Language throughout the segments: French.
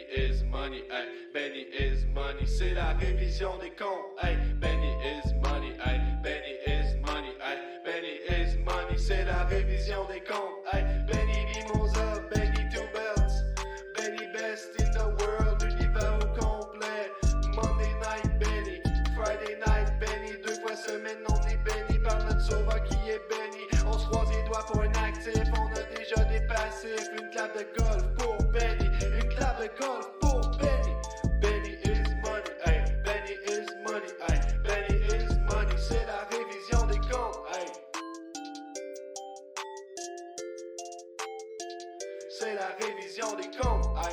is money, hey, Benny is money, c'est la révision des comptes, hey, Benny is money, hey, Benny is money, hey, Benny is money, c'est la révision des comptes, hey, Benny Mimosa, Benny Two Belts, Benny best in the world, l'univers au complet, Monday night Benny, Friday night Benny, 2 fois semaine on est béni par notre sauveur qui est béni, on se croise les doigts pour un actif, on a déjà des passifs, une clap de golf pour Benny, une clap de golf pour Benny, Benny is money, hey, Benny is money, hey, Benny is money, c'est la révision des comptes, hey. C'est la révision des comptes, hey.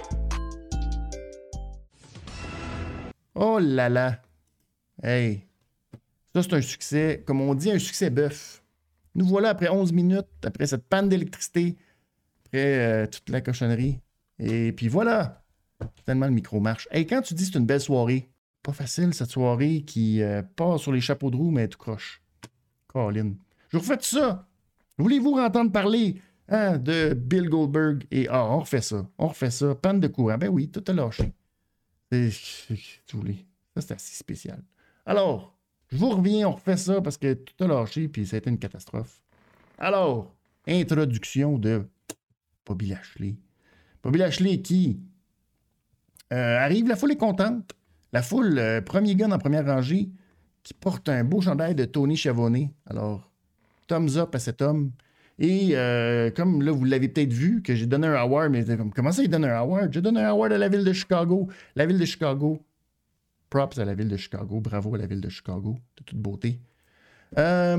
Oh là là! Hey! Ça, c'est un succès, comme on dit, un succès bœuf. Nous voilà après 11 minutes, après cette panne d'électricité, après toute la cochonnerie. Et puis voilà! Finalement, le micro marche. Hey, quand tu dis que c'est une belle soirée, pas facile cette soirée qui part sur les chapeaux de roue, mais tout croche. Colin. Je vous refais tout ça! Voulez-vous entendre parler de Bill Goldberg? Et on refait ça. Panne de courant. Ben oui, tout a lâché. Tu voulais. Ça, c'est assez spécial. Alors, je vous reviens, on refait ça parce que tout a lâché puis ça a été une catastrophe. Alors, introduction de Bobby Lashley. Bobby Lashley qui arrive, la foule est contente. La foule, premier gars dans la première rangée qui porte un beau chandail de Tony Schiavone. Alors, thumbs up à cet homme. Et comme là, vous l'avez peut-être vu, que j'ai donné un award, mais comment ça, il donne un award? J'ai donné un award à la ville de Chicago. La ville de Chicago. Props à la ville de Chicago. Bravo à la ville de Chicago. De toute beauté. La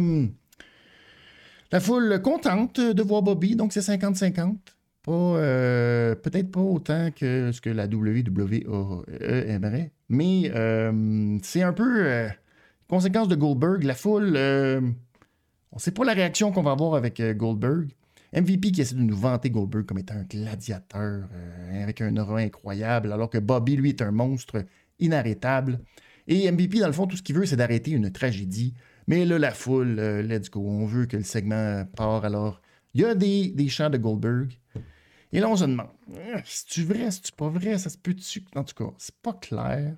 foule contente de voir Bobby, donc c'est 50-50. Peut-être pas autant que ce que la WWE aimerait, mais c'est un peu conséquence de Goldberg. La foule, on ne sait pas la réaction qu'on va avoir avec Goldberg. MVP qui essaie de nous vanter Goldberg comme étant un gladiateur avec un aura incroyable, alors que Bobby, lui, est un monstre inarrêtable. Et MVP, dans le fond, tout ce qu'il veut, c'est d'arrêter une tragédie. Mais là, la foule, let's go, on veut que le segment part. Alors, il y a des chants de Goldberg. Et là, on se demande, c'est-tu vrai, c'est-tu pas vrai? Ça se peut-tu? En tout cas, c'est pas clair.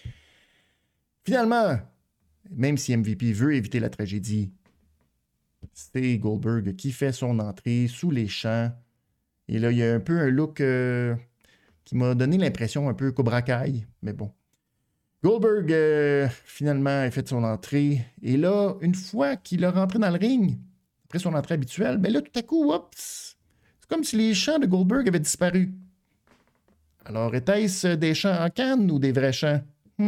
Finalement, même si MVP veut éviter la tragédie, c'est Goldberg qui fait son entrée sous les chants. Et là, il y a un peu un look qui m'a donné l'impression un peu Cobra Kai, mais bon. Goldberg, finalement, a fait son entrée. Et là, une fois qu'il est rentré dans le ring, après son entrée habituelle, ben là, tout à coup, oups, c'est comme si les chants de Goldberg avaient disparu. Alors, était-ce des chants en canne ou des vrais chants?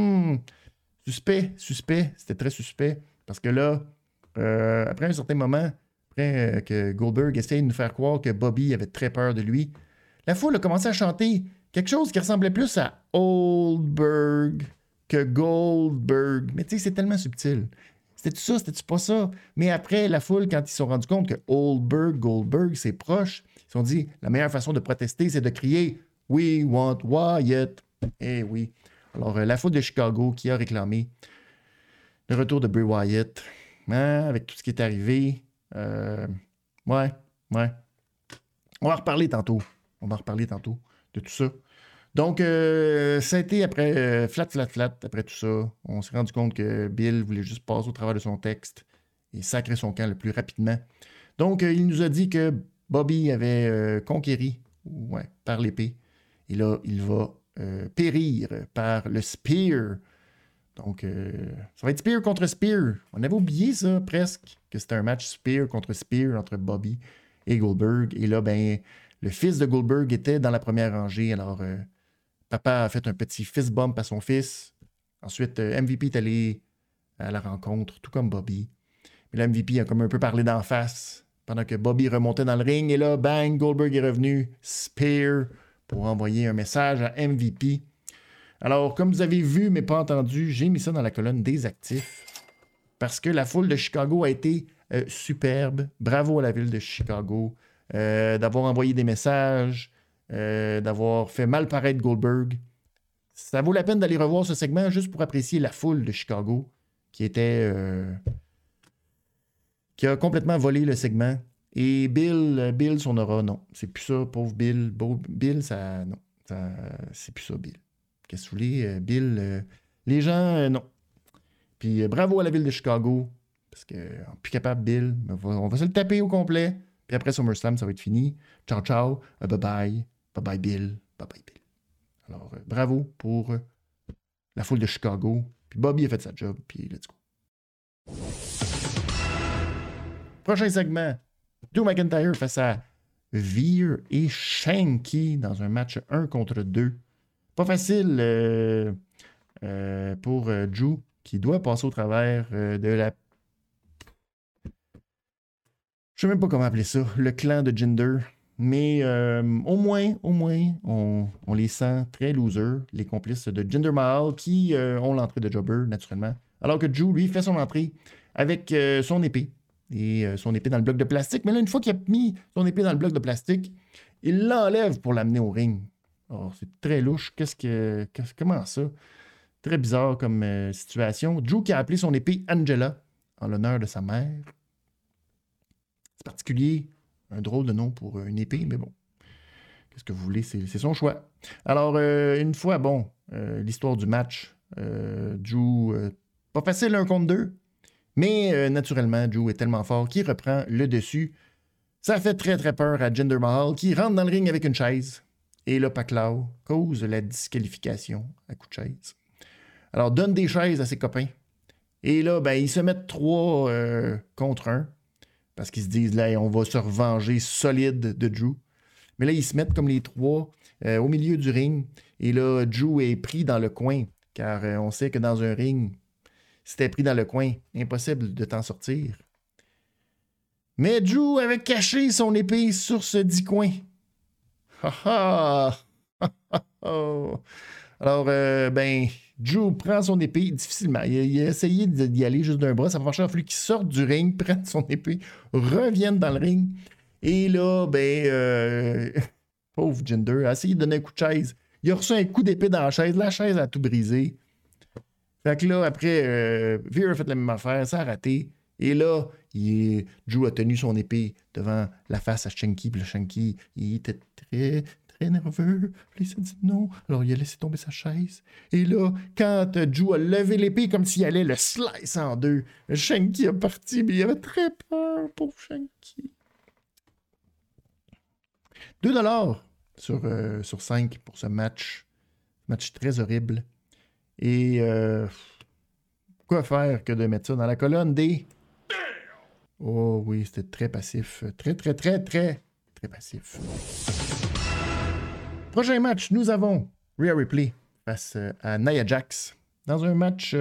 Suspect. C'était très suspect. Parce que là, après un certain moment, après que Goldberg essaye de nous faire croire que Bobby avait très peur de lui, la foule a commencé à chanter quelque chose qui ressemblait plus à Oldberg que Goldberg. Mais tu sais, c'est tellement subtil. C'était-tu ça? C'était-tu pas ça? Mais après, la foule, quand ils se sont rendus compte que Goldberg, c'est proche, ils se sont dit, la meilleure façon de protester, c'est de crier « We want Wyatt ». Eh oui. Alors, la foule de Chicago qui a réclamé le retour de Bray Wyatt, avec tout ce qui est arrivé. Ouais. On va en reparler tantôt. De tout ça. Donc, ça a été après flat, après tout ça. On s'est rendu compte que Bill voulait juste passer au travers de son texte et sacrer son camp le plus rapidement. Donc, il nous a dit que Bobby avait conquéri par l'épée. Et là, il va périr par le spear. Donc, ça va être spear contre spear. On avait oublié ça, presque, que c'était un match spear contre spear entre Bobby et Goldberg. Et là, ben, le fils de Goldberg était dans la première rangée. Alors, papa a fait un petit fist bump à son fils. Ensuite, MVP est allé à la rencontre, tout comme Bobby. Mais là, MVP a comme un peu parlé d'en face pendant que Bobby remontait dans le ring. Et là, bang, Goldberg est revenu, spear, pour envoyer un message à MVP. Alors, comme vous avez vu, mais pas entendu, j'ai mis ça dans la colonne des actifs parce que la foule de Chicago a été superbe. Bravo à la ville de Chicago d'avoir envoyé des messages, d'avoir fait mal paraître Goldberg. Ça vaut la peine d'aller revoir ce segment juste pour apprécier la foule de Chicago qui a complètement volé le segment. Et Bill, son aura, non. C'est plus ça, pauvre Bill. Bill, ça, non. C'est plus ça, Bill. Qu'est-ce que vous voulez, Bill? Les gens, non. Puis bravo à la ville de Chicago, parce qu'on n'est plus capable, Bill. On va se le taper au complet. Puis après SummerSlam, ça va être fini. Ciao, ciao. Bye-bye. Bye-bye, Bill. Bye-bye, Bill. Alors, bravo pour la foule de Chicago. Puis Bobby a fait sa job, puis let's go. Prochain segment. Drew McIntyre face à Veer et Shanky dans un match 1 contre 2. Pas facile pour Drew qui doit passer au travers de la... Je sais même pas comment appeler ça, le clan de Jinder. Mais au moins, on les sent très losers, les complices de Jinder Mahal qui ont l'entrée de Jobber, naturellement. Alors que Drew, lui, fait son entrée avec son épée. Et son épée dans le bloc de plastique. Mais là, une fois qu'il a mis son épée dans le bloc de plastique, il l'enlève pour l'amener au ring. Alors, c'est très louche. Comment ça? Très bizarre comme situation. Drew qui a appelé son épée Angela en l'honneur de sa mère. C'est particulier. Un drôle de nom pour une épée, mais bon. Qu'est-ce que vous voulez? C'est son choix. Alors, une fois, l'histoire du match. Drew, pas facile 1 contre 2. Mais naturellement, Drew est tellement fort qu'il reprend le dessus. Ça fait très très peur à Jinder Mahal qui rentre dans le ring avec une chaise. Et là, Paclao cause la disqualification à coup de chaise. Alors, donne des chaises à ses copains. Et là, ils se mettent 3 contre 1. Parce qu'ils se disent, là, on va se revenger solide de Drew. Mais là, ils se mettent comme les 3 au milieu du ring. Et là, Drew est pris dans le coin. Car on sait que dans un ring, si t'es pris dans le coin, impossible de t'en sortir. Mais Drew avait caché son épée sur ce dit coin. Ha ha! Alors, Drew prend son épée difficilement. Il a essayé d'y aller juste d'un bras. Ça va marcher. Il a fallu qu'il sorte du ring, prenne son épée, revienne dans le ring. Et là, pauvre Jinder a essayé de donner un coup de chaise. Il a reçu un coup d'épée dans la chaise. La chaise a tout brisé. Fait que là, après, Veer a fait la même affaire. Ça a raté. Et là, Drew a tenu son épée devant la face à Shanky. Puis le Shanky, il était très, très nerveux. Puis il s'est dit non. Alors, il a laissé tomber sa chaise. Et là, quand Drew a levé l'épée comme s'il allait le slice en 2, le Shanky a parti, mais il avait très peur, pauvre Shanky. 2$ sur 5 pour ce match. Match très horrible. Et quoi faire que de mettre ça dans la colonne des... Oh oui, c'était très passif. Très, très, très, très, très passif. Prochain match, nous avons Rhea Ripley face à Nia Jax. Dans un match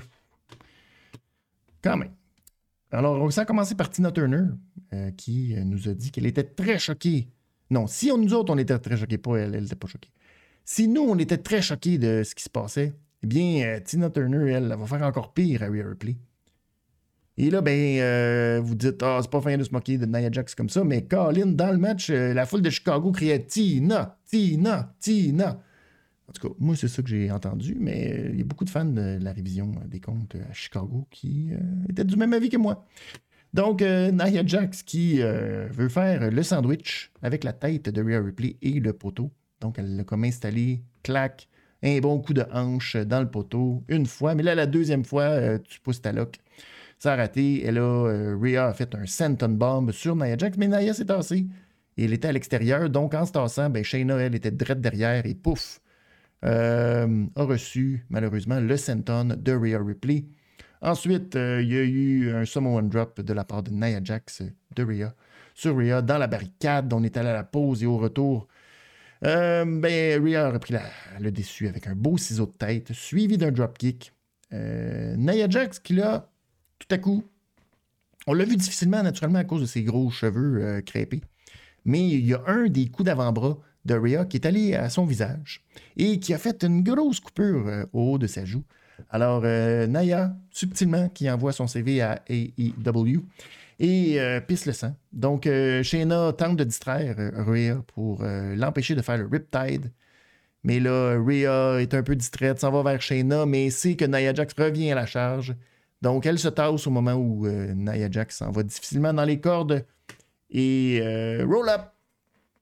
quand même. Alors, ça a commencé par Tina Turner qui nous a dit qu'elle était très choquée. Non, si nous autres, on était très choqués, pas elle n'était pas choquée. Si nous, on était très choqués de ce qui se passait, eh bien, Tina Turner, elle va faire encore pire à Rhea Ripley. Et là, vous dites, c'est pas fin de se moquer de Nia Jax comme ça, mais Colin, dans le match, la foule de Chicago criait Tina, Tina, Tina. En tout cas, moi, c'est ça que j'ai entendu, mais il y a beaucoup de fans de la révision des comptes à Chicago qui étaient du même avis que moi. Donc, Nia Jax qui veut faire le sandwich avec la tête de Rhea Ripley et le poteau. Donc, elle l'a comme installé, clac, un bon coup de hanche dans le poteau, une fois. Mais là, la deuxième fois, tu pousses ta loque. Ça a raté. Et là, Rhea a fait un senton bomb sur Nia Jax, mais Nia s'est tassée. Et elle était à l'extérieur. Donc, en se tassant, Shayna, elle, était drette derrière et pouf, a reçu, malheureusement, le senton de Rhea Ripley. Ensuite, il y a eu un Samoan drop de la part de Nia Jax de Rhea sur Rhea dans la barricade. On est allé à la pause et au retour, Rhea a repris le dessus avec un beau ciseau de tête, suivi d'un dropkick. Nia Jax qui là, tout à coup, on l'a vu difficilement naturellement à cause de ses gros cheveux crêpés. Mais il y a un des coups d'avant-bras de Rhea qui est allé à son visage et qui a fait une grosse coupure au haut de sa joue. Alors, Nia, subtilement, qui envoie son CV à AEW et pisse le sang. Donc, Shayna tente de distraire Rhea pour l'empêcher de faire le Riptide. Mais là, Rhea est un peu distraite, s'en va vers Shayna, mais sait que Nia Jax revient à la charge. Donc, elle se tasse au moment où Nia Jax s'en va difficilement dans les cordes. Et roll-up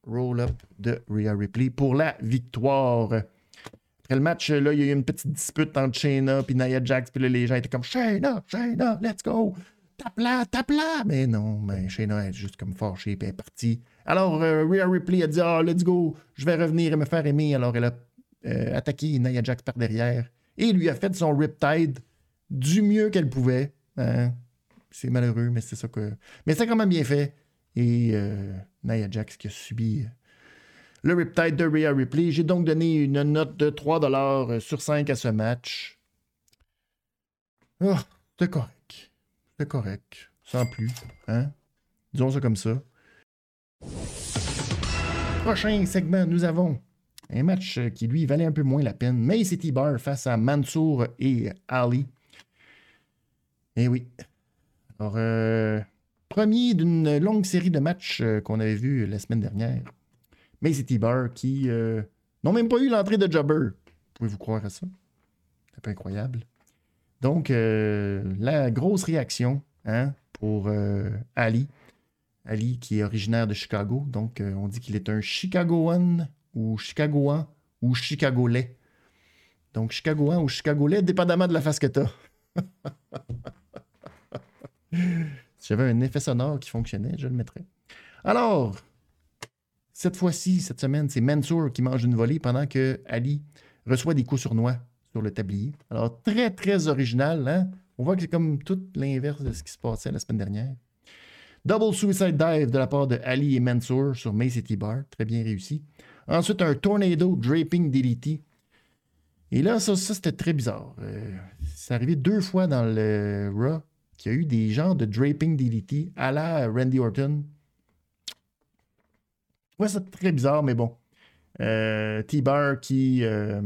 roll-up de Rhea Ripley pour la victoire. Après le match, là, il y a eu une petite dispute entre Shayna et Nia Jax, puis là, les gens étaient comme Shayna, let's go! Tape-la! Mais non, mais Shayna est juste comme fâchée, puis elle est partie. Alors, Rhea Ripley a dit let's go, je vais revenir et me faire aimer. Alors, elle a attaqué Nia Jax par derrière et lui a fait son Riptide du mieux qu'elle pouvait. Hein? C'est malheureux, mais c'est ça que. Mais c'est quand même bien fait. Et Nia Jax qui a subi le Riptide de Rhea Ripley. J'ai donc donné une note de 3$ sur 5 à ce match. Oh, c'est correct. C'est correct. Sans plus. Hein? Disons ça comme ça. Prochain segment, nous avons un match qui, lui, valait un peu moins la peine. Mace et T-Bar face à Mansoor et Ali. Eh oui. Alors, premier d'une longue série de matchs qu'on avait vu la semaine dernière. Mace et T-Bar qui n'ont même pas eu l'entrée de Jobber. Pouvez-vous croire à ça? C'est pas incroyable. Donc, la grosse réaction pour Ali. Ali qui est originaire de Chicago. Donc, on dit qu'il est un Chicagoan ou Chicagoan ou Chicagolais. Donc, Chicagoan ou Chicagolais, dépendamment de la face que t'as. Si j'avais un effet sonore qui fonctionnait, je le mettrais. Alors, cette semaine, c'est Mansoor qui mange une volée pendant que Ali reçoit des coups sournois sur le tablier. Alors, très, très original. Hein? On voit que c'est comme tout l'inverse de ce qui se passait la semaine dernière. Double Suicide Dive de la part de Ali et Mansoor sur Mace et T-Bar. Très bien réussi. Ensuite, un Tornado Draping DDT. Et là, ça c'était très bizarre. C'est arrivé 2 fois dans le Raw qu'il y a eu des genres de Draping DDT à la Randy Orton. Ouais, c'est très bizarre, mais bon. T-Bar qui a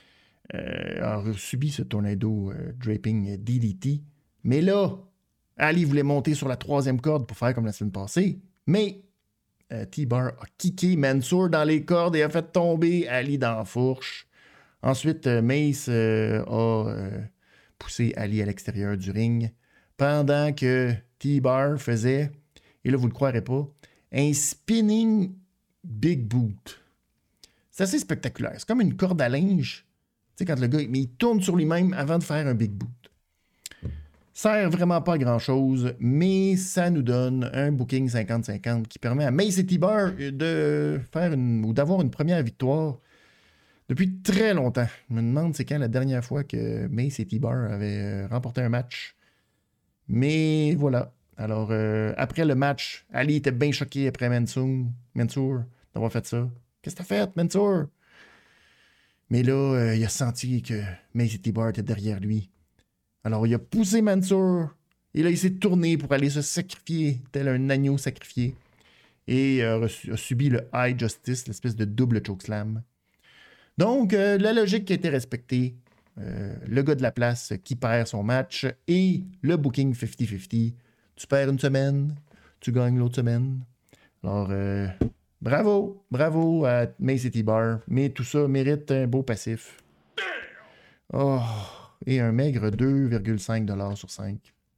subi ce Tornado Draping DDT. Mais là, Ali voulait monter sur la 3e corde pour faire comme la semaine passée, mais T-Bar a kické Mansoor dans les cordes et a fait tomber Ali dans la fourche. Ensuite, Mace a poussé Ali à l'extérieur du ring pendant que T-Bar faisait, et là vous ne le croirez pas, un spinning big boot. C'est assez spectaculaire. C'est comme une corde à linge. Tu sais, quand le gars il tourne sur lui-même avant de faire un big boot. Sert vraiment pas à grand-chose, mais ça nous donne un booking 50-50 qui permet à Mace et T-Bar de faire d'avoir une première victoire depuis très longtemps. Je me demande c'est quand la dernière fois que Mace et T-Bar avaient remporté un match. Mais voilà. Alors, après le match, Ali était bien choqué après Mansoor d'avoir fait ça. Qu'est-ce que t'as fait, Mansoor? Mais là, il a senti que Mace et T-Bar étaient derrière lui. Alors, il a poussé Mansoor, et là, il s'est tourné pour aller se sacrifier, tel un agneau sacrifié, et a subi le High Justice, l'espèce de double chokeslam. Donc, la logique qui a été respectée, le gars de la place qui perd son match, et le booking 50-50. Tu perds une semaine, tu gagnes l'autre semaine. Alors, bravo à Mace et T-Bar, mais tout ça mérite un beau passif. Oh... Et un maigre 2,5$ sur 5.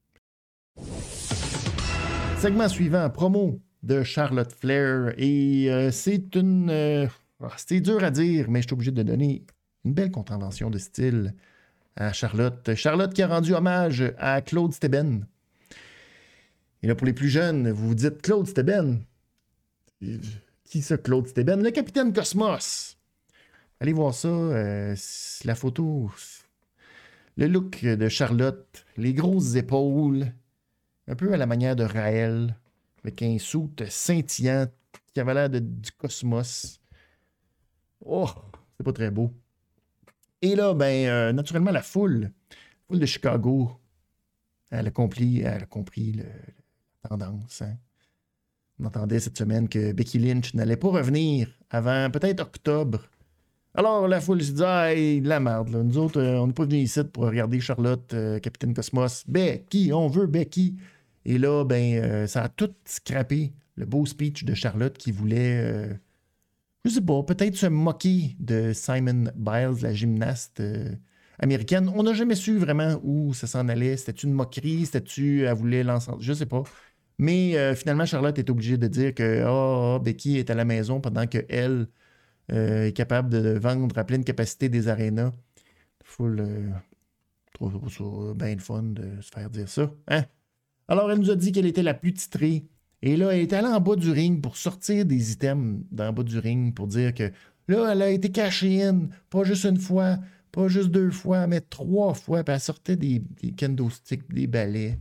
Segment suivant, promo de Charlotte Flair. Et c'est une... c'est dur à dire, mais je suis obligé de donner une belle contravention de style à Charlotte. Charlotte qui a rendu hommage à Claude Steben. Et là, pour les plus jeunes, vous vous dites Claude Steben. Qui ça, Claude Steben? Le capitaine Cosmos. Allez voir ça. La photo... Le look de Charlotte, les grosses épaules, un peu à la manière de Raël, avec un suit scintillant qui avait l'air du cosmos. Oh, c'est pas très beau. Et là, naturellement, la foule de Chicago, elle a compris la tendance. Hein. On entendait cette semaine que Becky Lynch n'allait pas revenir avant peut-être octobre. Alors, la foule se dit « Hey, la merde, là. Nous autres, on n'est pas venus ici pour regarder Charlotte, Capitaine Cosmos. Becky, on veut Becky. » Et là, ça a tout scrappé le beau speech de Charlotte qui voulait, je sais pas, peut-être se moquer de Simone Biles, la gymnaste américaine. On n'a jamais su vraiment où ça s'en allait. C'était-tu une moquerie? C'était-tu, elle voulait lancer... Je sais pas. Mais finalement, Charlotte est obligée de dire que Becky est à la maison pendant qu'elle est capable de vendre à pleine capacité des arénas. Full. Trouve ça bien le fun de se faire dire ça. Hein? Alors, elle nous a dit qu'elle était la plus titrée. Et là, elle est allée en bas du ring pour sortir des items dans le bas du ring pour dire que là, elle a été cashée in, pas juste une fois, pas juste 2 fois, mais 3 fois. Puis elle sortait des kendo sticks, des balais.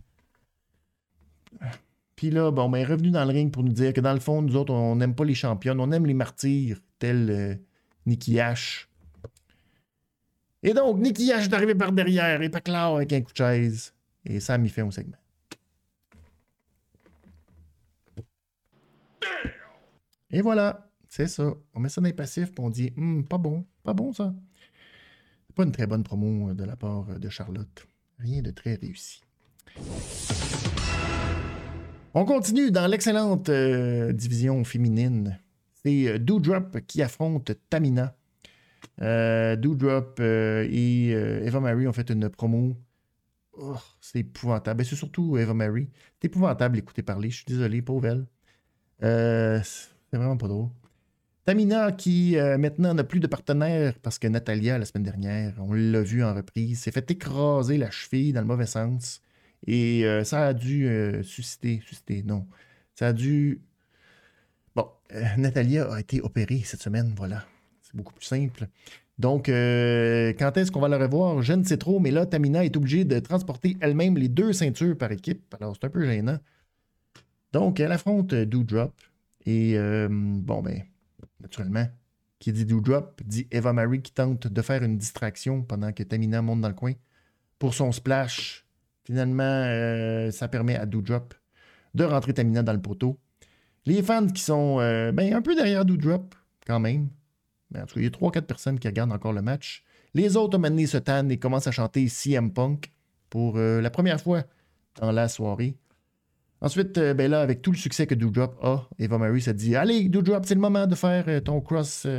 Puis là, bon, ben, elle est revenue dans le ring pour nous dire que dans le fond, nous autres, on n'aime pas les championnes, on aime les martyrs, tels Nikki Ash. Et donc, Nikki Ash est arrivé par derrière, et pas clair avec un coup de chaise. Et ça a mis fin au segment. Et voilà, c'est ça. On met ça dans les passifs, puis on dit pas bon ça. C'est pas une très bonne promo de la part de Charlotte. Rien de très réussi. On continue dans l'excellente division féminine. C'est Doudrop qui affronte Tamina. Doudrop et Eva Marie ont fait une promo. Oh, c'est épouvantable. Ben, c'est surtout Eva Marie. C'est épouvantable d'écouter parler. Je suis désolé, pauvre elle. C'est vraiment pas drôle. Tamina qui maintenant n'a plus de partenaire parce que Natalia, la semaine dernière, on l'a vu en reprise, s'est fait écraser la cheville dans le mauvais sens. Et ça a dû non. Ça a dû... Bon, Natalia a été opérée cette semaine, voilà. C'est beaucoup plus simple. Donc, quand est-ce qu'on va la revoir? Je ne sais trop, mais là, Tamina est obligée de transporter elle-même les 2 ceintures par équipe. Alors, c'est un peu gênant. Donc, elle affronte Doudrop. Et, naturellement, qui dit Doudrop, dit Eva Marie qui tente de faire une distraction pendant que Tamina monte dans le coin pour son splash. Finalement, ça permet à Doudrop de rentrer Tamina dans le poteau. Les fans qui sont un peu derrière Doudrop, quand même. Mais en tout cas, il y a 3-4 personnes qui regardent encore le match. Les autres, maintenant, se tannent et commencent à chanter CM Punk pour la première fois dans la soirée. Ensuite, là, avec tout le succès que Doudrop a, Eva Marie s'est dit « Allez, Doudrop, c'est le moment de faire ton cross-body. »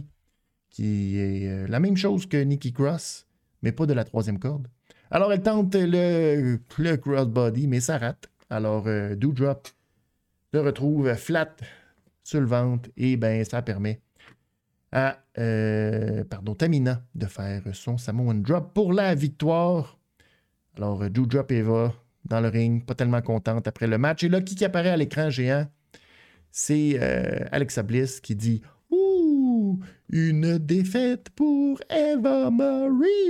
Qui est la même chose que Nikki Cross, mais pas de la 3e corde. Alors, elle tente le cross-body, mais ça rate. Alors, Doudrop se retrouve flat sur le ventre et ça permet à Tamina de faire son Samoan Drop pour la victoire. Alors, Doudrop Eva dans le ring, pas tellement contente après le match. Et là, qui apparaît à l'écran géant? C'est Alexa Bliss qui dit « Ouh, une défaite pour Eva Marie! »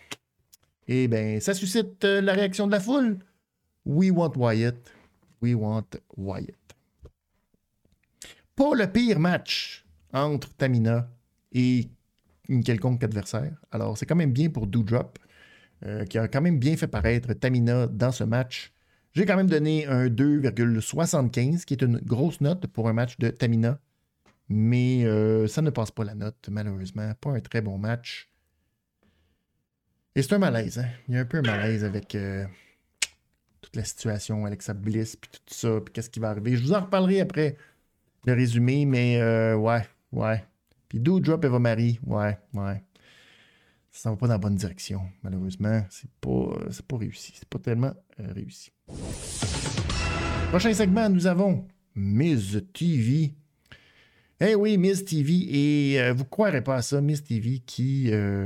Et ça suscite la réaction de la foule. We want Wyatt. We want Wyatt. Pas le pire match entre Tamina et une quelconque adversaire. Alors, c'est quand même bien pour Doudrop, qui a quand même bien fait paraître Tamina dans ce match. J'ai quand même donné un 2,75, qui est une grosse note pour un match de Tamina. Mais ça ne passe pas la note, malheureusement. Pas un très bon match. Et c'est un malaise, hein? Il y a un peu un malaise avec toute la situation, Alexa Bliss, puis tout ça, puis qu'est-ce qui va arriver. Je vous en reparlerai après le résumé, mais ouais. Puis Doudrop Eva Marie, ouais. Ça ne va pas dans la bonne direction, malheureusement. C'est pas réussi. C'est pas tellement réussi. Prochain segment, nous avons Miz TV. Eh oui, Miz TV. Et vous ne croirez pas à ça, Miz TV qui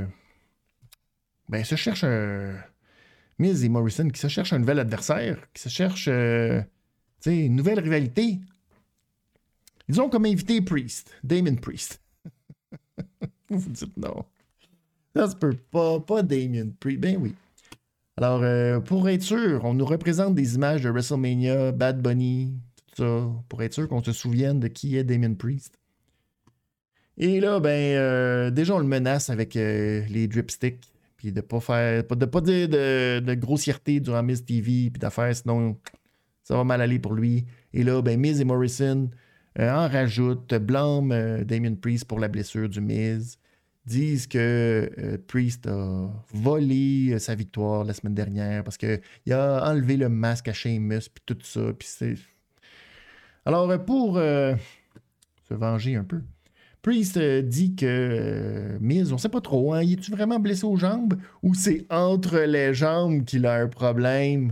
se cherche Miz et Morrison qui se cherchent un nouvel adversaire, qui se cherchent une nouvelle rivalité. Ils ont comme invité Priest, Damien Priest. Vous vous dites non. Ça se peut pas Damien Priest. Ben oui. Alors, pour être sûr, on nous représente des images de WrestleMania, Bad Bunny, tout ça, pour être sûr qu'on se souvienne de qui est Damien Priest. Et là, déjà, on le menace avec les dripsticks, puis de pas dire de grossièreté durant Miz TV, puis d'affaires, sinon ça va mal aller pour lui. Et là, Miz et Morrison en rajoutent, blâment Damien Priest pour la blessure du Miz, disent que Priest a volé sa victoire la semaine dernière parce qu'il a enlevé le masque à Sheamus, puis tout ça, puis c'est... Alors, pour se venger un peu, Priest dit que Miz, on sait pas trop, hein, il est-tu vraiment blessé aux jambes ou c'est entre les jambes qu'il a un problème?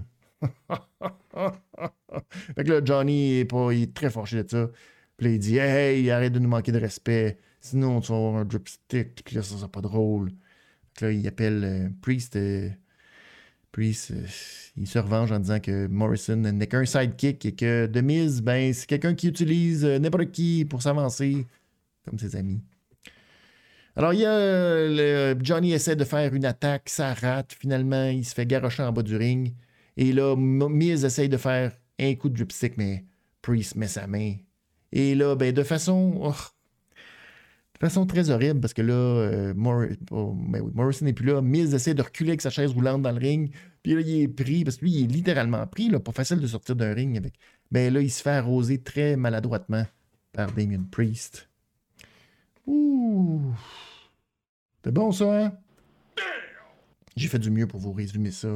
Fait que là, Johnny il est très fâché de ça. Puis là, il dit hey, arrête de nous manquer de respect. Sinon, tu vas avoir un dripstick. Puis là, ça sera pas drôle. Fait que là, il appelle Priest. Priest, il se revanche en disant que Morrison n'est qu'un sidekick et que The Miz, ben, c'est quelqu'un qui utilise n'importe qui pour s'avancer, comme ses amis. Alors, il y a Johnny essaie de faire une attaque, ça rate. Finalement, il se fait garrocher en bas du ring. Et là, Miz essaie de faire un coup de dripstick, mais Priest met sa main. Et là, ben, de façon très horrible, parce que là, Morrison n'est plus là. Miz essaie de reculer avec sa chaise roulante dans le ring. Puis là, il est pris, parce que lui, il est littéralement pris. Là, pas facile de sortir d'un ring avec. Ben là, il se fait arroser très maladroitement par Damien Priest. Ouh! C'est bon, ça, hein? J'ai fait du mieux pour vous résumer ça.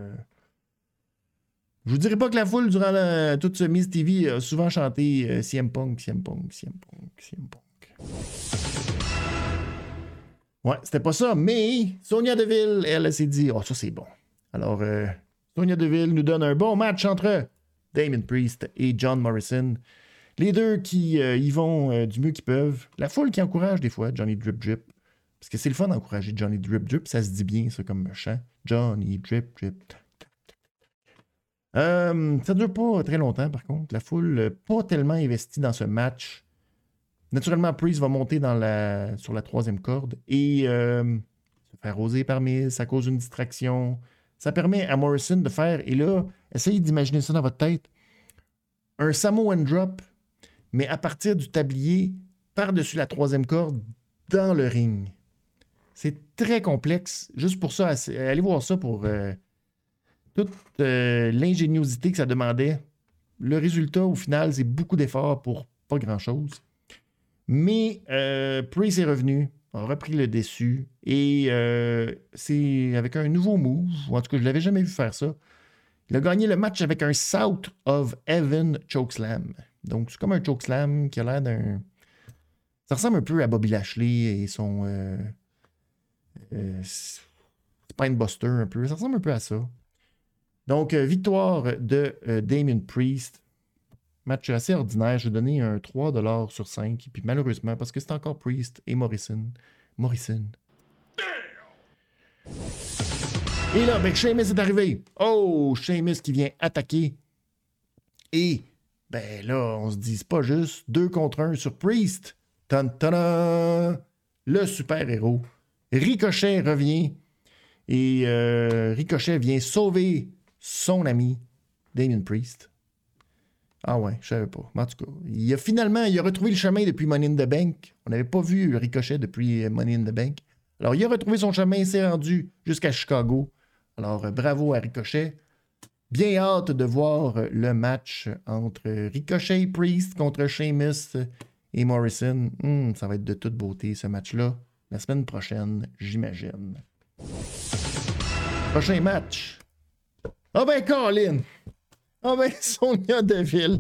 Je vous dirais pas que la foule, durant toute ce Miz TV, a souvent chanté CM Punk, CM Punk, CM Punk, CM Punk. Ouais, c'était pas ça, mais Sonya Deville, elle s'est dit, oh, ça c'est bon. Alors, Sonya Deville nous donne un bon match entre Damien Priest et John Morrison. Les deux qui y vont du mieux qu'ils peuvent. La foule qui encourage des fois Johnny Drip Drip. Parce que c'est le fun d'encourager Johnny Drip Drip. Ça se dit bien, ça, comme chant. Johnny Drip Drip. Ça dure pas très longtemps, par contre. La foule pas tellement investie dans ce match. Naturellement, Priest va monter sur la troisième corde et se faire arroser par Miz. Ça cause une distraction. Ça permet à Morrison de faire, et là, essayez d'imaginer ça dans votre tête, un Samoan drop, mais à partir du tablier, par-dessus la troisième corde, dans le ring. C'est très complexe. Juste pour ça, allez voir ça pour toute l'ingéniosité que ça demandait. Le résultat, au final, c'est beaucoup d'efforts pour pas grand-chose. Mais Priest est revenu, a repris le dessus, et c'est avec un nouveau move, ou en tout cas, je ne l'avais jamais vu faire ça. Il a gagné le match avec un South of Heaven chokeslam. Donc, c'est comme un chokeslam qui a l'air d'un... Ça ressemble un peu à Bobby Lashley et son... Spinebuster un peu. Ça ressemble un peu à ça. Donc, victoire de Damien Priest. Match assez ordinaire. Je vais donner un 3$ sur 5. Et puis malheureusement, parce que c'est encore Priest et Morrison. Et là, ben, Sheamus est arrivé. Oh, Sheamus qui vient attaquer. Et, ben là, on se dit, c'est pas juste 2 contre 1 sur Priest. Tan-tan-tan! Le super-héros. Ricochet revient. Et Ricochet vient sauver son ami, Damien Priest. Ah ouais, je savais pas. En tout cas, il a retrouvé le chemin depuis Money in the Bank. On n'avait pas vu Ricochet depuis Money in the Bank. Alors, il a retrouvé son chemin, il s'est rendu jusqu'à Chicago. Alors, bravo à Ricochet. Bien hâte de voir le match entre Ricochet et Priest contre Sheamus et Morrison. Ça va être de toute beauté, ce match-là. La semaine prochaine, j'imagine. Prochain match. Ah ben, Colin! Ah ben, Sonya Deville.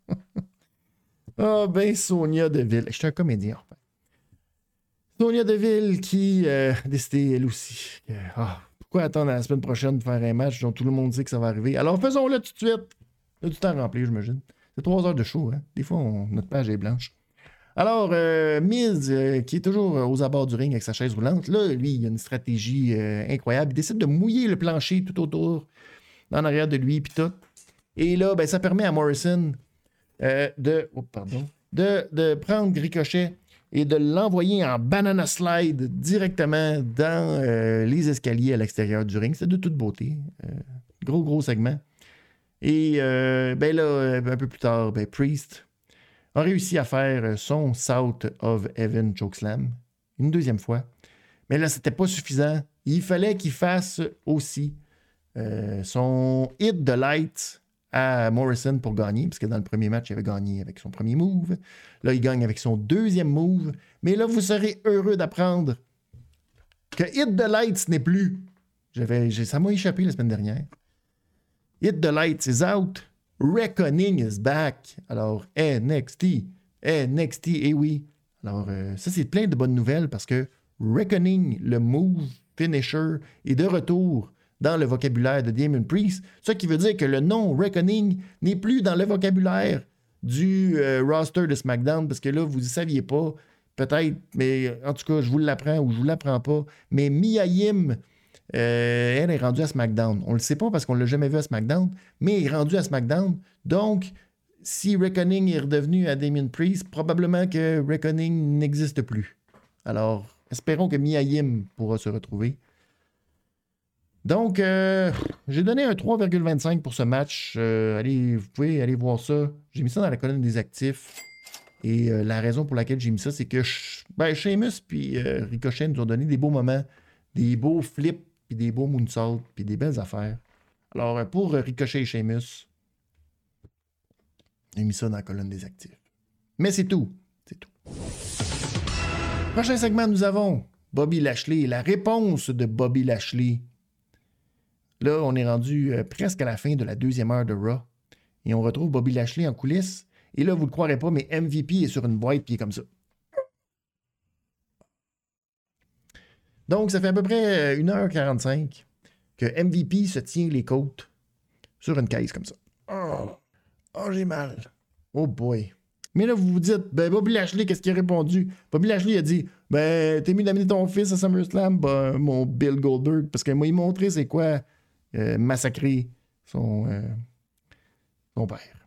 Ah ben, Sonya Deville. Je suis un comédien, en fait. Sonya Deville qui a décidé, elle aussi. Pourquoi attendre la semaine prochaine pour faire un match dont tout le monde sait que ça va arriver? Alors, faisons-le tout de suite. Il y a du temps rempli, j'imagine. C'est 3 heures de show, hein? Des fois, notre page est blanche. Alors, Miz, qui est toujours aux abords du ring avec sa chaise roulante, là, lui, il a une stratégie incroyable. Il décide de mouiller le plancher tout autour, en arrière de lui, puis tout. Et là, ben, ça permet à Morrison de prendre Ricochet et de l'envoyer en banana slide directement dans les escaliers à l'extérieur du ring. C'est de toute beauté. Gros segment. Et ben là, un peu plus tard, ben, Priest a réussi à faire son South of Heaven chokeslam une deuxième fois. Mais là, c'était pas suffisant. Il fallait qu'il fasse aussi son Hit the Light à Morrison pour gagner, parce que dans le premier match, il avait gagné avec son premier move. Là, il gagne avec son deuxième move. Mais là, vous serez heureux d'apprendre que Hit the Light, ce n'est plus. Ça m'a échappé la semaine dernière. Hit the Light is out. Reckoning is back. Alors, NXT, eh oui. Alors, ça, c'est plein de bonnes nouvelles parce que Reckoning, le move finisher, est de retour dans le vocabulaire de Damien Priest, ce qui veut dire que le nom Reckoning n'est plus dans le vocabulaire du roster de SmackDown, parce que là, vous ne saviez pas, peut-être, mais en tout cas, je vous l'apprends ou je vous l'apprends pas, mais Mia Yim, elle est rendue à SmackDown. On ne le sait pas parce qu'on ne l'a jamais vu à SmackDown, mais elle est rendue à SmackDown. Donc, si Reckoning est redevenu à Damien Priest, probablement que Reckoning n'existe plus. Alors, espérons que Mia Yim pourra se retrouver. Donc, j'ai donné un 3,25 pour ce match. Allez, vous pouvez aller voir ça. J'ai mis ça dans la colonne des actifs. Et la raison pour laquelle j'ai mis ça, c'est que Sheamus puis Ricochet nous ont donné des beaux moments, des beaux flips, puis des beaux moonsaults, puis des belles affaires. Alors, pour Ricochet et Sheamus, j'ai mis ça dans la colonne des actifs. Mais c'est tout. C'est tout. Prochain segment, nous avons Bobby Lashley. La réponse de Bobby Lashley. Là, on est rendu presque à la fin de la 2e heure de Raw. Et on retrouve Bobby Lashley en coulisses. Et là, vous ne le croirez pas, mais MVP est sur une boîte puis il est comme ça. Donc, ça fait à peu près 1h45 que MVP se tient les côtes sur une caisse comme ça. Oh, j'ai mal. Oh boy. Mais là, vous vous dites, ben Bobby Lashley, qu'est-ce qu'il a répondu? Bobby Lashley a dit, ben, t'es mieux d'amener ton fils à SummerSlam, ben, mon Bill Goldberg, parce qu'il m'a montré c'est quoi massacrer son père.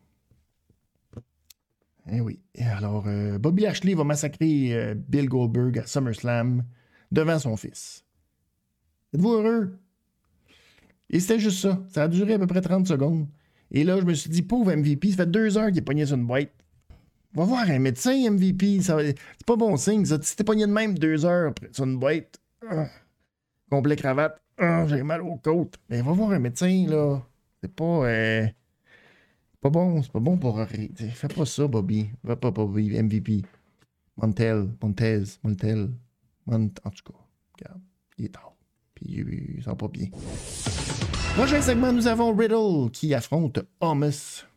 Eh oui. Et alors, Bobby Lashley va massacrer Bill Goldberg à SummerSlam devant son fils. Êtes-vous heureux? Et c'était juste ça. Ça a duré à peu près 30 secondes. Et là, je me suis dit, pauvre MVP, ça fait 2 heures qu'il est pogné sur une boîte. Va voir un médecin, MVP. C'est pas bon signe, ça. Si t'es pogné de même 2 heures sur une boîte, complet cravate, j'ai mal aux côtes. Mais va voir un médecin, là. C'est pas bon. C'est pas bon pour rien. Fais pas ça, Bobby. Va pas, Bobby. MVP. Montez. En tout cas, regarde. Il est tard. Puis il sent pas bien. Prochain segment, nous avons Riddle qui affronte Omos.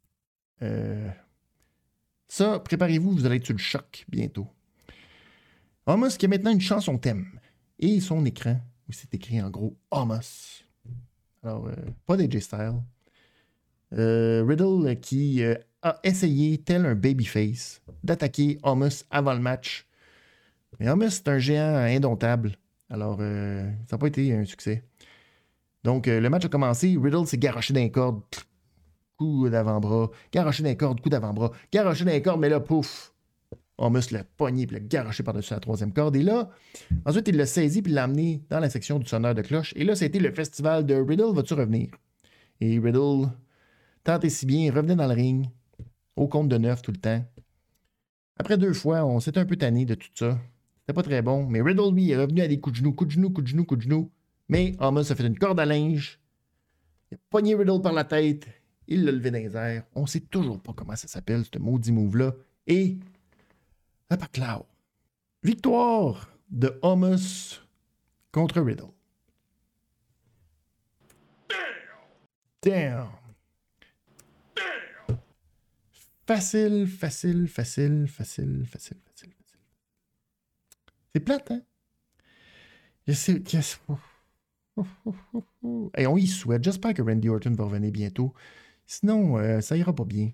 Ça, préparez-vous, vous allez être sur le choc bientôt. Omos qui a maintenant une chanson thème. Et son écran, où c'est écrit en gros Omos. Alors, pas d'AJ Styles. Riddle qui a essayé, tel un babyface, d'attaquer Omos avant le match. Mais Omos, c'est un géant indomptable. Alors, ça n'a pas été un succès. Donc, le match a commencé. Riddle s'est garoché dans les cordes. Coup d'avant-bras. Garoché dans les cordes, coup d'avant-bras. Garoché dans les cordes, mais là, pouf! Omos l'a pogné puis l'a garoché par-dessus la 3e corde. Et là, ensuite, il l'a saisi puis l'a amené dans la section du sonneur de cloche. Et là, ça a été le festival de Riddle, vas-tu revenir? Et Riddle, tant et si bien, revenait dans le ring, au compte de 9 tout le temps. Après 2 fois, on s'était un peu tanné de tout ça. C'était pas très bon. Mais Riddle, lui, est revenu à des coups de genoux, coups de genoux, coups de genoux, coups de genoux. Mais Omos a fait une corde à linge. Il a pogné Riddle par la tête. Il l'a levé dans les airs. On ne sait toujours pas comment ça s'appelle, ce maudit move-là. Et la paclao. Victoire de Omos contre Riddle. Damn. Facile. C'est plate, hein? Je sais. Et on y souhaite. J'espère que Randy Orton va revenir bientôt. Sinon, ça ira pas bien.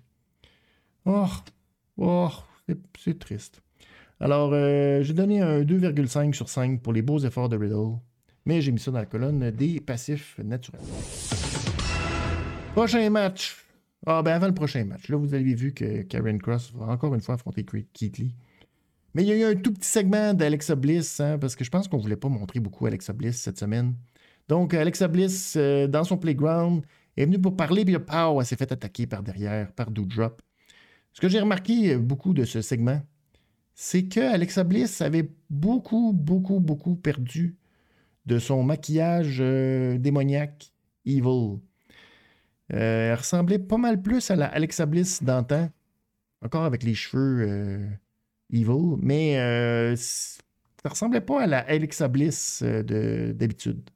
C'est triste. Alors, j'ai donné un 2,5 sur 5 pour les beaux efforts de Riddle. Mais j'ai mis ça dans la colonne des passifs naturels. Prochain match. Avant le prochain match. Là, vous avez vu que Karrion Kross va encore une fois affronter Keith Lee. Mais il y a eu un tout petit segment d'Alexa Bliss, hein, parce que je pense qu'on ne voulait pas montrer beaucoup Alexa Bliss cette semaine. Donc, Alexa Bliss, dans son playground, est venue pour parler, puis elle s'est fait attaquer par derrière, par Doudrop. Ce que j'ai remarqué beaucoup de ce segment, c'est que Alexa Bliss avait beaucoup perdu de son maquillage démoniaque evil. Elle ressemblait pas mal plus à la Alexa Bliss d'antan, encore avec les cheveux evil, mais ça ressemblait pas à la Alexa Bliss d'habitude.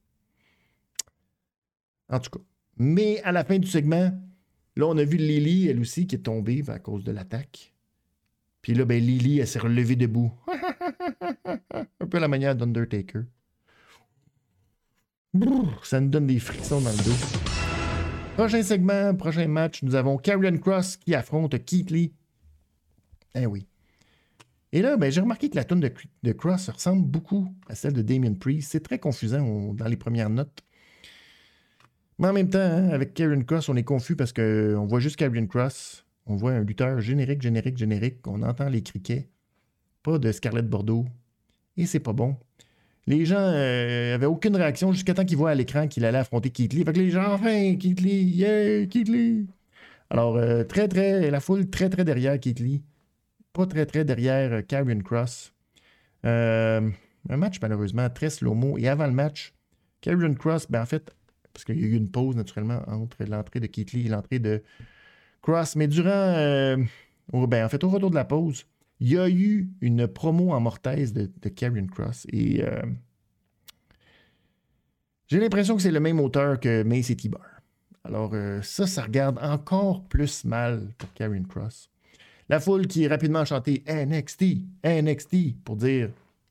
En tout cas. Mais à la fin du segment, là, on a vu Lily, elle aussi, qui est tombée à cause de l'attaque. Puis là, Lily, elle s'est relevée debout. Un peu à la manière d'Undertaker. Brrr, ça nous donne des frictions dans le dos. Prochain segment, prochain match, nous avons Karrion Kross qui affronte Keith Lee. Eh oui. Et là, ben, j'ai remarqué que la tune de Kross ressemble beaucoup à celle de Damien Priest. C'est très confusant dans les premières notes. Mais en même temps, hein, avec Karrion Kross, on est confus parce qu'on voit juste Karrion Kross. On voit un lutteur générique. On entend les criquets. Pas de Scarlett Bordeaux. Et c'est pas bon. Les gens avaient aucune réaction jusqu'à temps qu'ils voient à l'écran qu'il allait affronter Keith Lee. Fait que les gens, enfin, Keith Lee, yeah, Keith Lee. Alors, la foule très derrière Keith Lee. Pas très derrière Karrion Kross. Un match, malheureusement, très slow-mo. Et avant le match, Karrion Kross, ben en fait, parce qu'il y a eu une pause, naturellement, entre l'entrée de Keith Lee et l'entrée de Kross. Mais durant... au retour de la pause, il y a eu une promo en mortaise de Karrion Kross. Et j'ai l'impression que c'est le même auteur que Mace et T-Bar. Alors, ça regarde encore plus mal pour Karrion Kross. La foule qui est rapidement chanté NXT pour dire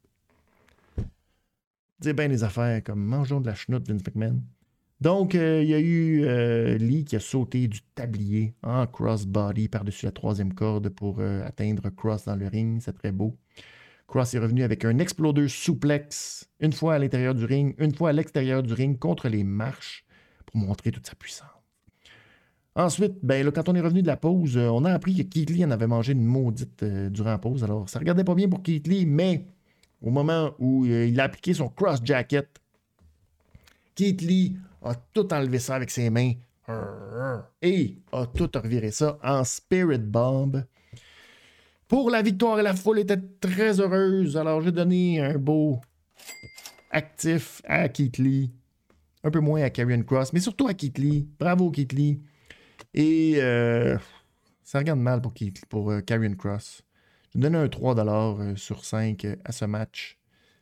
bien les affaires comme mangeons de la chenoute Vince McMahon. Donc, il y a eu Lee qui a sauté du tablier en crossbody par-dessus la troisième corde pour atteindre Kross dans le ring. C'est très beau. Kross est revenu avec un exploder suplex, une fois à l'intérieur du ring, une fois à l'extérieur du ring contre les marches pour montrer toute sa puissance. Ensuite, ben là, quand on est revenu de la pause, on a appris que Keith Lee en avait mangé une maudite durant la pause. Alors, ça regardait pas bien pour Keith Lee, mais au moment où il a appliqué son cross jacket, Keith Lee a tout enlevé ça avec ses mains et a tout reviré ça en Spirit Bomb. Pour la victoire, la foule était très heureuse. Alors, j'ai donné un beau actif à Keith Lee. Un peu moins à Karrion Kross, mais surtout à Keith Lee. Bravo, Keith Lee. Et ça regarde mal pour Karrion Kross. Je vais donner un 3$ sur 5 à ce match.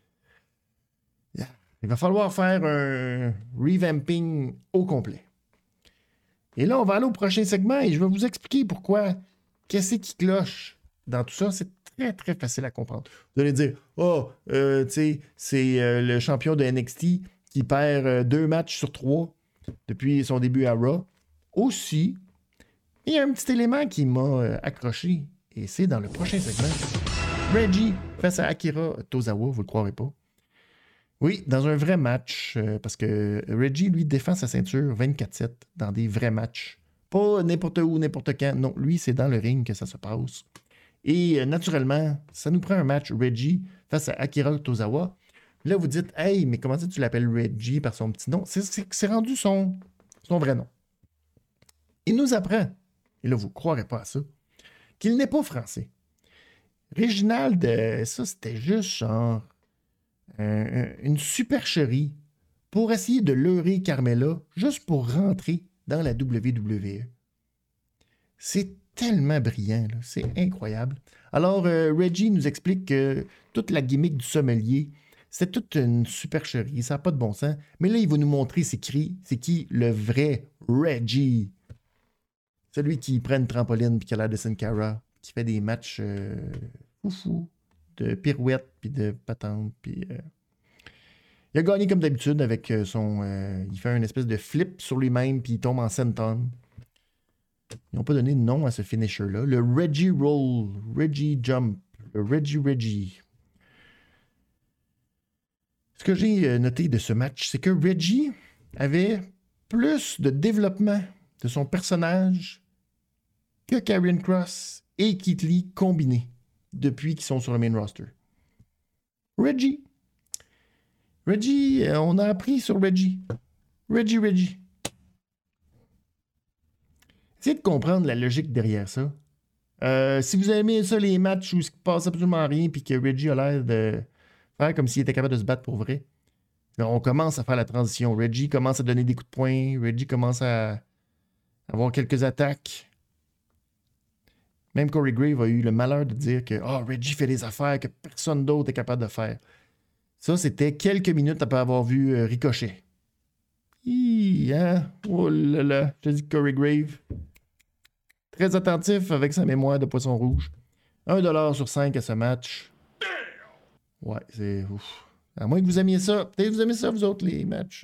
Yeah. Il va falloir faire un revamping au complet. Et là, on va aller au prochain segment et je vais vous expliquer pourquoi. Qu'est-ce qui cloche dans tout ça? C'est très facile à comprendre. Vous allez dire, tu sais, c'est le champion de NXT qui perd 2 matchs sur 3 depuis son début à Raw. Aussi, il y a un petit élément qui m'a accroché, et c'est dans le prochain segment. Reggie face à Akira Tozawa, vous le croirez pas. Oui, dans un vrai match, parce que Reggie, lui, défend sa ceinture 24/7 dans des vrais matchs. Pas n'importe où, n'importe quand. Non, lui, c'est dans le ring que ça se passe. Et naturellement, ça nous prend un match Reggie face à Akira Tozawa. Là, vous dites, hey, mais comment ça tu l'appelles Reggie par son petit nom? C'est rendu son vrai nom. Il nous apprend, et là, vous ne croirez pas à ça, qu'il n'est pas français. Réginald, ça, c'était juste genre une supercherie pour essayer de leurrer Carmella juste pour rentrer dans la WWE. C'est tellement brillant, là. C'est incroyable. Alors, Reggie nous explique que toute la gimmick du sommelier, c'est toute une supercherie, ça n'a pas de bon sens. Mais là, il va nous montrer c'est qui le vrai Reggie. Celui qui prend une trampoline puis qui a l'air de Sin Cara, qui fait des matchs foufou, de pirouettes puis de patentes. Puis, il a gagné comme d'habitude avec il fait une espèce de flip sur lui-même puis il tombe en senton. Ils n'ont pas donné de nom à ce finisher-là. Le Reggie Roll, Reggie Jump, le Reggie. Ce que j'ai noté de ce match, c'est que Reggie avait plus de développement de son personnage que Karrion Kross et Keith Lee combinés depuis qu'ils sont sur le main roster. Reggie, on a appris sur Reggie. Reggie. Essayez de comprendre la logique derrière ça. Si vous aimez ça, les matchs où il ne se passe absolument rien puis que Reggie a l'air de faire comme s'il était capable de se battre pour vrai, on commence à faire la transition. Reggie commence à donner des coups de poing. Reggie commence à avoir quelques attaques. Même Corey Graves a eu le malheur de dire que Reggie fait des affaires que personne d'autre est capable de faire. Ça, c'était quelques minutes après avoir vu Ricochet. Oh là là, je te dis Corey Graves. Très attentif avec sa mémoire de poisson rouge. 1$ sur 5 à ce match. Ouais, c'est... Ouf. À moins que vous aimiez ça. Peut-être que vous aimez ça, vous autres, les matchs.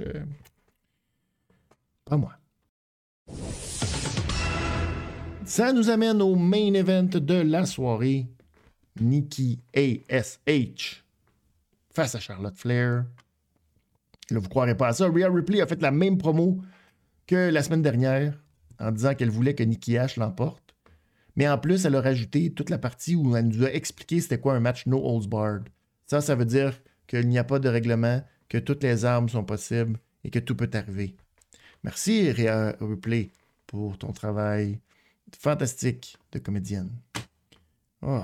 Pas moi. Ça nous amène au main event de la soirée. Nikki A.S.H. face à Charlotte Flair. Là, vous ne croirez pas à ça. Rhea Ripley a fait la même promo que la semaine dernière en disant qu'elle voulait que Nikki H l'emporte. Mais en plus, elle a rajouté toute la partie où elle nous a expliqué c'était quoi un match No Holds Barred. Ça veut dire qu'il n'y a pas de règlement, que toutes les armes sont possibles et que tout peut arriver. Merci, Rhea Ripley, pour ton travail fantastique de comédienne. Oh.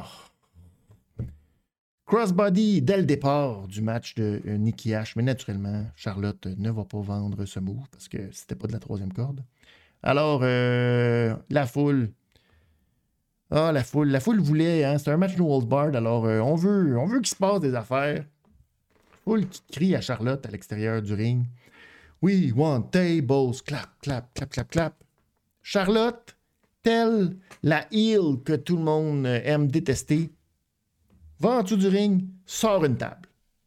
Crossbody dès le départ du match de Nikki H, mais naturellement, Charlotte ne va pas vendre ce move parce que c'était pas de la troisième corde. Alors, la foule. Ah, la foule voulait, hein, c'est un match no holds barred, alors on veut qu'il se passe des affaires. Foule qui crie à Charlotte à l'extérieur du ring. We want tables, clap, clap, clap, clap, clap. Charlotte, telle la heel que tout le monde aime détester, va en dessous du ring, sort une table.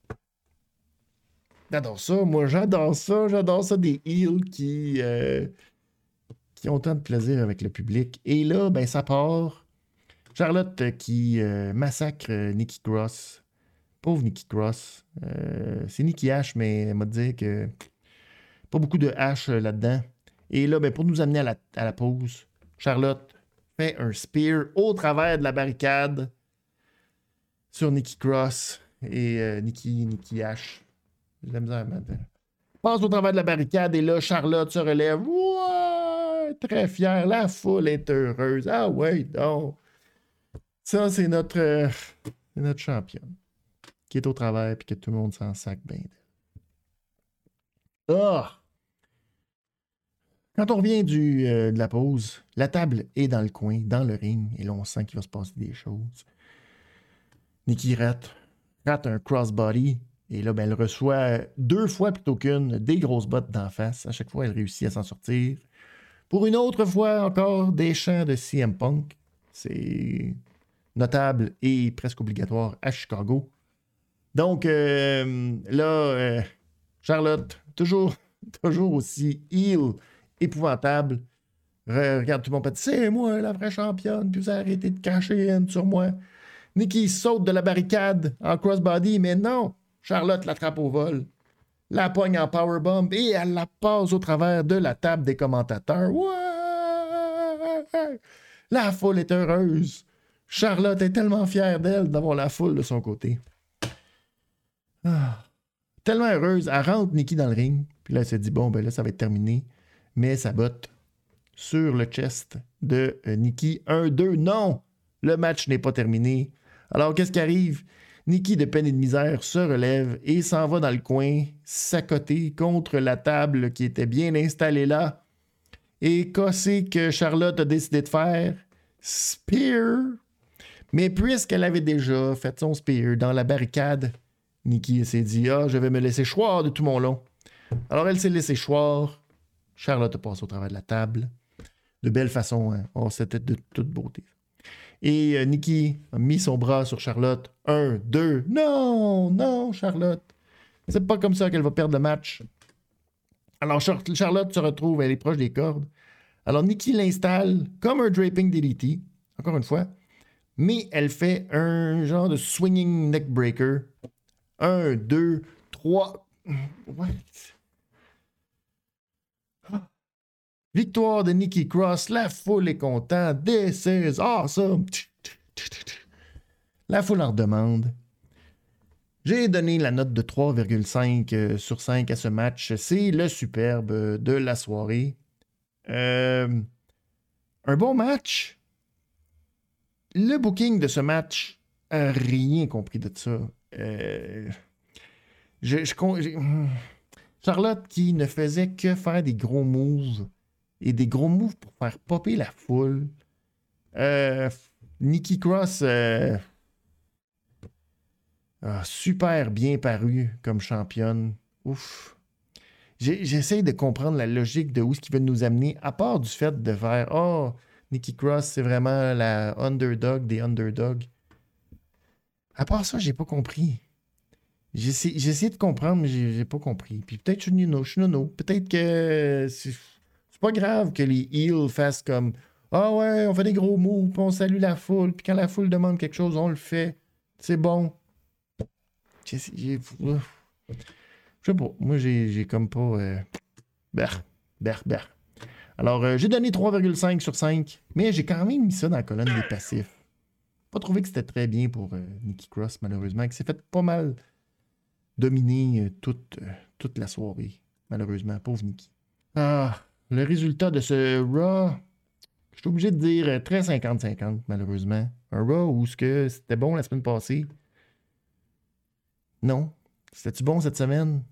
J'adore ça, moi j'adore ça des heels qui ont tant de plaisir avec le public. Et là, ben ça part. Charlotte qui massacre Nikki Cross. Pauvre Nikki Cross. C'est Nikki H, mais elle m'a dit que pas beaucoup de H là-dedans. Et là, ben, pour nous amener à la pause, Charlotte fait un spear au travers de la barricade sur Nikki Cross et Nikki H. J'ai de la misère maintenant. Passe au travers de la barricade et là, Charlotte se relève. Ouais, très fière. La foule est heureuse. Ah ouais, donc. Ça, c'est notre championne qui est au travers et que tout le monde s'en sac bien. Ah! Quand on revient de la pause, la table est dans le coin, dans le ring, et là, on sent qu'il va se passer des choses. Nikki rate un crossbody, et là, ben, elle reçoit 2 fois plutôt qu'une des grosses bottes d'en face. À chaque fois, elle réussit à s'en sortir. Pour une autre fois encore, des chants de CM Punk. C'est notable et presque obligatoire à Chicago. Donc, là, Charlotte, toujours aussi heel, épouvantable. Regarde tout le monde, c'est moi la vraie championne, puis vous arrêtez de cacher une sur moi. Nikki saute de la barricade en crossbody, mais non, Charlotte l'attrape au vol, la pogne en powerbomb et elle la passe au travers de la table des commentateurs. Ouais! La foule est heureuse. Charlotte est tellement fière d'elle d'avoir la foule de son côté. Ah. Tellement heureuse, elle rentre Nikki dans le ring, puis là elle s'est dit, bon, ben là ça va être terminé. Mais sa botte sur le chest de Nikki. 1-2, non! Le match n'est pas terminé. Alors, qu'est-ce qui arrive? Nikki, de peine et de misère, se relève et s'en va dans le coin, s'accoter contre la table qui était bien installée là. Et qu'est-ce que Charlotte a décidé de faire? Spear! Mais puisqu'elle avait déjà fait son spear dans la barricade, Nikki s'est dit, je vais me laisser choir de tout mon long. Alors, elle s'est laissée choir. Charlotte passe au travers de la table. De belle façon, hein? Oh, c'était de toute beauté. Et Nikki a mis son bras sur Charlotte. 1, 2. Non, Charlotte. C'est pas comme ça qu'elle va perdre le match. Alors, Charlotte se retrouve, elle est proche des cordes. Alors, Nikki l'installe comme un draping DDT, encore une fois. Mais elle fait un genre de swinging neckbreaker. 1, 2, 3. What? Victoire de Nikki Cross, la foule est contente. This is awesome. La foule en redemande. J'ai donné la note de 3,5 sur 5 à ce match. C'est le superbe de la soirée. Un bon match. Le booking de ce match, rien compris de ça. Charlotte qui ne faisait que faire des gros moves. Et des gros moves pour faire popper la foule. Nikki Cross super bien paru comme championne. Ouf. J'essaie de comprendre la logique de où ce qu'ils veulent nous amener, à part du fait de faire Nikki Cross, c'est vraiment la underdog des underdogs. À part ça, j'ai pas compris. J'ai essayé de comprendre, mais j'ai pas compris. Puis peut-être je suis nono. Peut-être que c'est pas grave que les heels fassent comme ah ouais, on fait des gros mots, puis on salue la foule, puis quand la foule demande quelque chose, on le fait. C'est bon. Je sais pas. Moi, j'ai comme pas. Alors, j'ai donné 3,5 sur 5, mais j'ai quand même mis ça dans la colonne des passifs. Pas trouvé que c'était très bien pour Nikki Cross, malheureusement, qui s'est fait pas mal dominer toute la soirée, malheureusement. Pauvre Nikki. Ah, le résultat de ce Raw, je suis obligé de dire très 50-50, malheureusement. Un Raw où c'était bon la semaine passée. Non. C'était-tu bon cette semaine?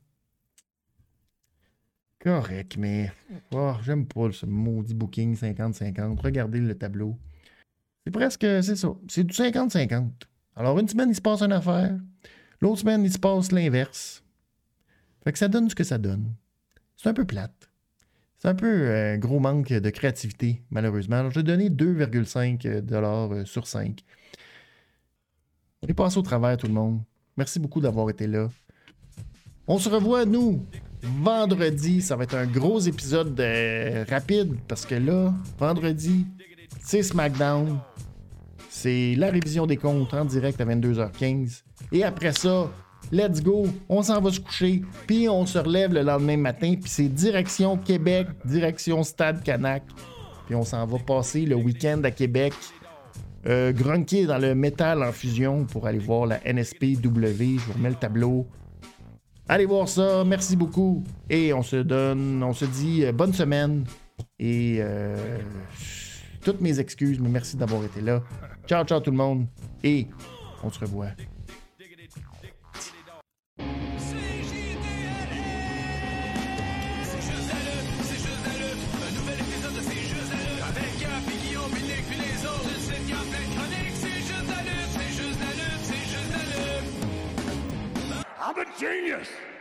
Correct, mais j'aime pas ce maudit booking 50-50. Regardez le tableau. C'est ça. C'est du 50-50. Alors, une semaine, il se passe une affaire. L'autre semaine, il se passe l'inverse. Fait que ça donne ce que ça donne. C'est un peu plate. C'est un peu un gros manque de créativité, malheureusement. Alors, j'ai donné 2,5 $ sur 5. On est passé au travers, tout le monde. Merci beaucoup d'avoir été là. On se revoit, nous, vendredi. Ça va être un gros épisode rapide parce que là, vendredi, c'est SmackDown. C'est la révision des comptes en direct à 22h15. Et après ça, let's go, on s'en va se coucher, puis on se relève le lendemain matin, puis c'est direction Québec, direction Stade Canac. Puis on s'en va passer le week-end à Québec, grunker dans le métal en fusion pour aller voir la NSPW. Je vous remets le tableau. Allez voir ça, merci beaucoup. Et on se dit bonne semaine. Et toutes mes excuses, mais merci d'avoir été là. Ciao, ciao tout le monde. Et on se revoit. I'm a genius!